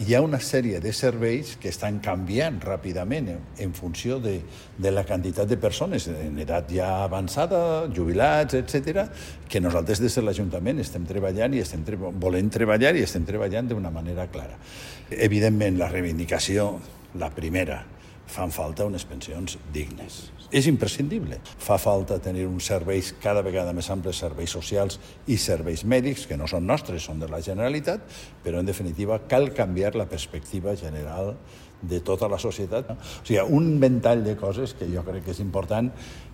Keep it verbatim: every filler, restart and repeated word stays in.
hi ha una sèrie de serveis que estan canviant ràpidament en, en funció de, de la quantitat de persones en edat ja avançada, jubilats, etcètera, que nosaltres des de l'Ajuntament estem treballant i estem tre volent treballar i estem treballant d'una manera clara. Evidentment, la reivindicació, la primera, fan falta unes pensions dignes. És imprescindible. Fa falta tenir uns serveis cada vegada més amples, serveis socials i serveis mèdics, que no són nostres, són de la Generalitat, però en definitiva cal canviar la perspectiva general de tota la societat. O sigui, un ventall de coses que jo crec que és important